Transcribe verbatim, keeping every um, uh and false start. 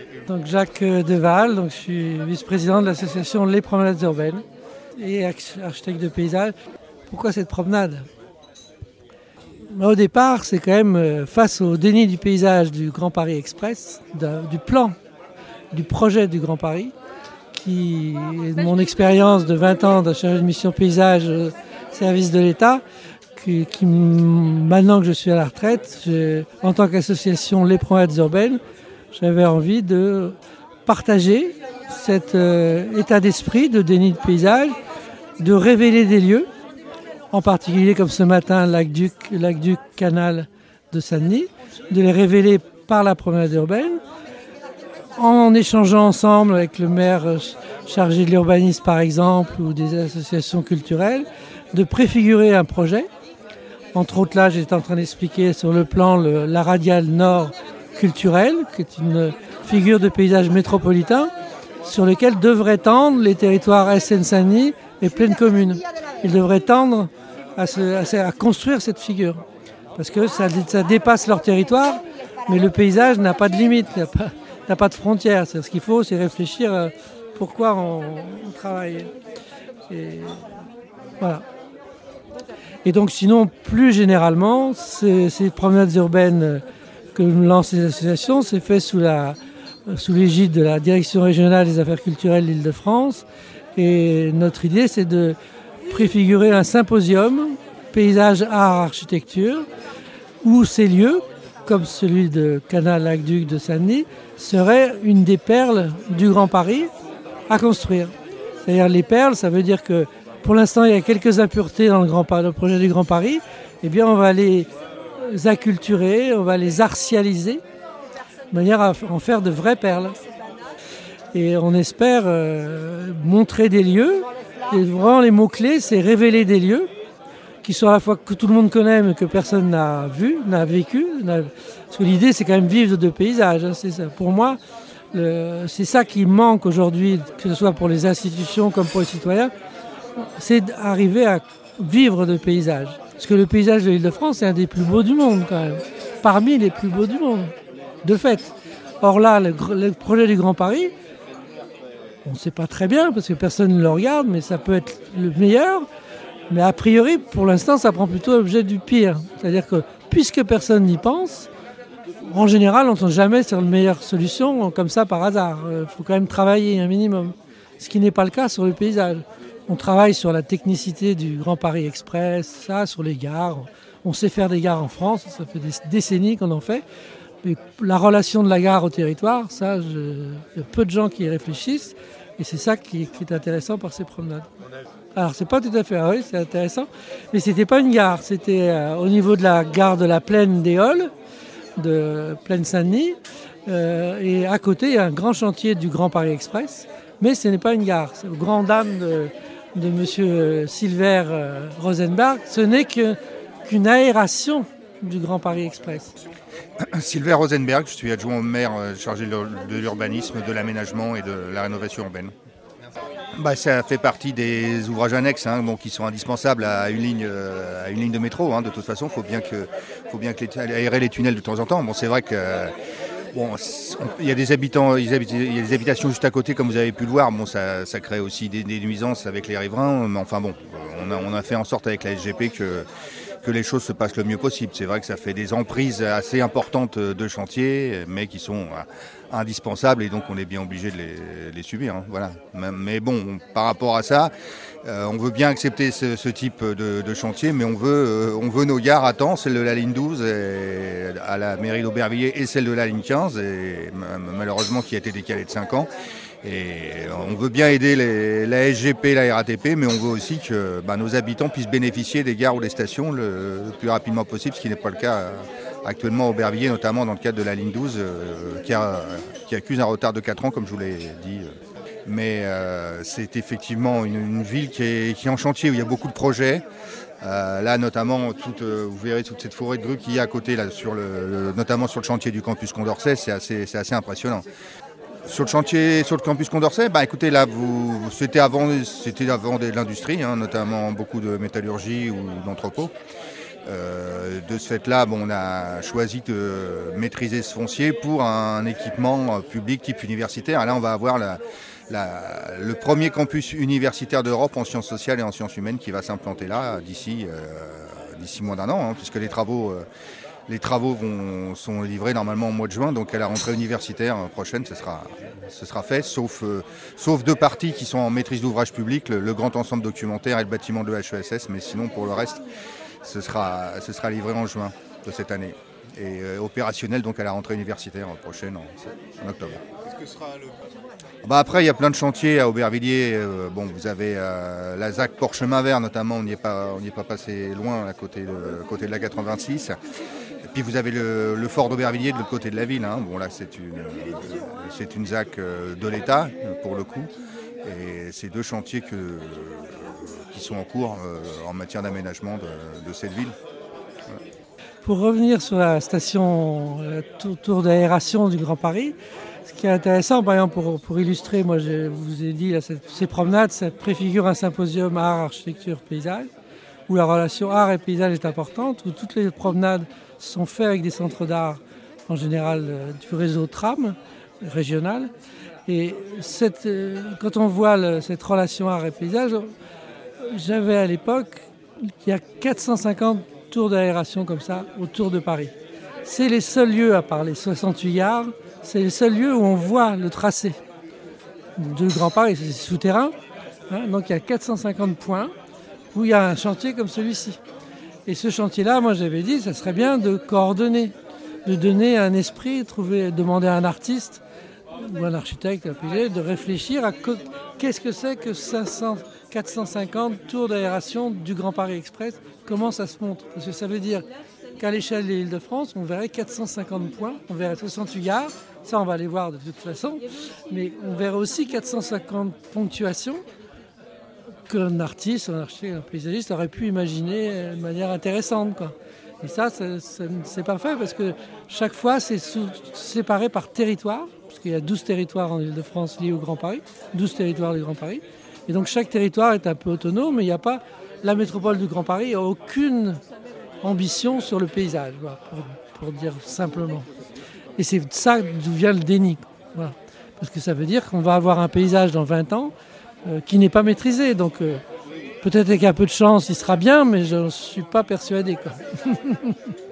Donc Jacques Deval, donc je suis vice-président de l'association Les Promenades Urbaines et architecte de paysage. Pourquoi cette promenade ? Au départ, c'est quand même face au déni du paysage du Grand Paris Express, du plan, du projet du Grand Paris, qui est de mon expérience de vingt ans de chargé de mission paysage au service de l'État, qui, qui, maintenant que je suis à la retraite, je, en tant qu'association Les Promenades Urbaines, j'avais envie de partager cet euh, état d'esprit de déni de paysage, de révéler des lieux, en particulier comme ce matin, Lac-Duc, Lac-Duc, canal de Saint-Denis, de les révéler par la promenade urbaine, en échangeant ensemble avec le maire chargé de l'urbanisme par exemple, ou des associations culturelles, de préfigurer un projet. Entre autres là, j'étais en train d'expliquer sur le plan le, la radiale nord culturelle, qui est une figure de paysage métropolitain, sur lequel devraient tendre les territoires Seine-Saint-Denis et pleine commune. Ils devraient tendre à, se, à, à construire cette figure. Parce que ça, ça dépasse leur territoire, mais le paysage n'a pas de limite, n'a pas, n'a pas de frontières. C'est ce qu'il faut, c'est réfléchir à pourquoi on, on travaille. Et voilà. Et donc sinon, plus généralement, ces, ces promenades urbaines que lancent les associations, c'est fait sous, la, sous l'égide de la Direction régionale des affaires culturelles d'Île-de-France. Et notre idée, c'est de préfigurer un symposium, paysage, art, architecture, où ces lieux, comme celui de Canal Lac-Duc de Saint-Denis, seraient une des perles du Grand Paris à construire. C'est-à-dire les perles, ça veut dire que pour l'instant, il y a quelques impuretés dans le, grand, le projet du Grand Paris. Eh bien, on va les acculturer, on va les artialiser, de manière à en faire de vraies perles. Et on espère euh, montrer des lieux. Et vraiment, les mots-clés, c'est révéler des lieux qui sont à la fois que tout le monde connaît, mais que personne n'a vu, n'a vécu. N'a... Parce que l'idée, c'est quand même vivre de paysages. Hein, c'est ça. Pour moi, le... c'est ça qui manque aujourd'hui, que ce soit pour les institutions comme pour les citoyens, c'est d'arriver à vivre de paysages. Parce que le paysage de l'Île-de-France, c'est un des plus beaux du monde, quand même. Parmi les plus beaux du monde, de fait. Or là, le, le projet du Grand Paris, on ne sait pas très bien, parce que personne ne le regarde, mais ça peut être le meilleur. Mais a priori, pour l'instant, ça prend plutôt l'objet du pire. C'est-à-dire que, puisque personne n'y pense, en général, on ne tombe jamais sur la meilleure solution, comme ça, par hasard. Il faut quand même travailler un minimum. Ce qui n'est pas le cas sur le paysage. On travaille sur la technicité du Grand Paris Express, ça, sur les gares. On sait faire des gares en France, ça fait des décennies qu'on en fait. Mais la relation de la gare au territoire, ça, je... il y a peu de gens qui y réfléchissent. Et c'est ça qui est, qui est intéressant par ces promenades. Alors, c'est pas tout à fait, ah oui, c'est intéressant. Mais c'était pas une gare, c'était euh, au niveau de la gare de la Plaine des Halles, de Plaine Saint-Denis. Euh, et à côté, il y a un grand chantier du Grand Paris Express. Mais ce n'est pas une gare. C'est aux grandes dames de, de M. Silver euh, Rosenberg. Ce n'est que, qu'une aération du Grand Paris Express. Silver Rosenberg, je suis adjoint au maire chargé de l'urbanisme, de l'aménagement et de la rénovation urbaine. Bah, ça fait partie des ouvrages annexes hein, bon, qui sont indispensables à une ligne, à une ligne de métro. Hein. De toute façon, il faut bien que, faut bien que les, aérer les tunnels de temps en temps. Bon, c'est vrai que bon, il y a des habitants, il y a des habitations juste à côté, comme vous avez pu le voir. Bon, ça, ça crée aussi des, des nuisances avec les riverains. Mais enfin bon, on a, on a fait en sorte avec la S G P que que les choses se passent le mieux possible. C'est vrai que ça fait des emprises assez importantes de chantier, mais qui sont indispensables et donc on est bien obligé de les, les subir. Hein, voilà. Mais bon, par rapport à ça, euh, on veut bien accepter ce, ce type de, de chantier, mais on veut, euh, on veut nos gares à temps, celle de la ligne douze et à la mairie d'Aubervilliers et celle de la ligne quinze, et malheureusement qui a été décalée de cinq ans. Et on veut bien aider les, la S G P, la R A T P, mais on veut aussi que bah, nos habitants puissent bénéficier des gares ou des stations le, le plus rapidement possible, ce qui n'est pas le cas actuellement à Aubervilliers, notamment dans le cadre de la ligne douze, euh, qui, a, qui accuse un retard de quatre ans, comme je vous l'ai dit. Mais euh, c'est effectivement une, une ville qui est, qui est en chantier, où il y a beaucoup de projets. Euh, là, notamment, toute, euh, vous verrez toute cette forêt de grues qu'il y a à côté, là, sur le, le, notamment sur le chantier du campus Condorcet, c'est assez, c'est assez impressionnant. Sur le chantier, sur le campus Condorcet, bah écoutez, là, vous, c'était avant, c'était avant de l'industrie, hein, notamment beaucoup de métallurgie ou d'entrepôts. Euh, de ce fait-là, bon, on a choisi de maîtriser ce foncier pour un équipement public type universitaire. Et là, on va avoir la, la, le premier campus universitaire d'Europe en sciences sociales et en sciences humaines qui va s'implanter là d'ici euh, d'ici moins d'un an, hein, puisque les travaux, euh, les travaux vont, sont livrés normalement au mois de juin. Donc à la rentrée universitaire prochaine, ce sera, ce sera fait, sauf, euh, sauf deux parties qui sont en maîtrise d'ouvrage public, le, le grand ensemble documentaire et le bâtiment de H E S S. Mais sinon, pour le reste, ce sera, ce sera livré en juin de cette année. Et euh, opérationnel donc à la rentrée universitaire prochaine en, en octobre. Qu'est-ce que sera le... Bah après, il y a plein de chantiers à Aubervilliers. Euh, bon, vous avez euh, la Z A C Port-Chemin Vert notamment, on n'y est pas, on n'y est pas passé loin à côté de, côté de la quatre-vingt-six. Et puis vous avez le, le fort d'Aubervilliers de l'autre côté de la ville. Hein. Bon là, c'est une, euh, c'est une Z A C de l'État pour le coup. Et c'est deux chantiers que, euh, qui sont en cours euh, en matière d'aménagement de, de cette ville. Voilà. Pour revenir sur la station euh, tour d'aération du Grand Paris, ce qui est intéressant, par exemple, pour, pour illustrer, moi je vous ai dit, là, cette, ces promenades, ça préfigure un symposium art, architecture, paysage, où la relation art et paysage est importante, où toutes les promenades sont faites avec des centres d'art, en général euh, du réseau tram régional. Et cette, euh, quand on voit le, cette relation art et paysage, j'avais à l'époque, il y a quatre cent cinquante tours d'aération comme ça autour de Paris. C'est les seuls lieux, à part les soixante-huit gares, c'est les seuls lieux où on voit le tracé du Grand Paris, c'est souterrain. Hein, donc il y a quatre cent cinquante points où il y a un chantier comme celui-ci. Et ce chantier-là, moi j'avais dit, ça serait bien de coordonner, de donner un esprit, trouver, demander à un artiste ou un architecte de réfléchir à co- qu'est-ce que c'est que cinq cents, quatre cent cinquante tours d'aération du Grand Paris Express, comment ça se montre. Parce que ça veut dire qu'à l'échelle de l'Île-de-France, on verrait quatre cent cinquante points, on verrait soixante-huit gares, ça on va les voir de toute façon, mais on verrait aussi quatre cent cinquante ponctuations qu'un artiste, un architecte, un paysagiste aurait pu imaginer de manière intéressante, quoi. Et ça, ça, ça c'est parfait parce que chaque fois, c'est sous, séparé par territoire, parce qu'il y a douze territoires en Île-de-France liés au Grand Paris, douze territoires du Grand Paris. Et donc chaque territoire est un peu autonome, mais il n'y a pas, la métropole du Grand Paris n'a aucune ambition sur le paysage, voilà, pour, pour dire simplement. Et c'est de ça d'où vient le déni. Voilà. Parce que ça veut dire qu'on va avoir un paysage dans vingt ans euh, qui n'est pas maîtrisé. Donc euh, peut-être qu'avec un peu de chance, il sera bien, mais je ne suis pas persuadé, quoi.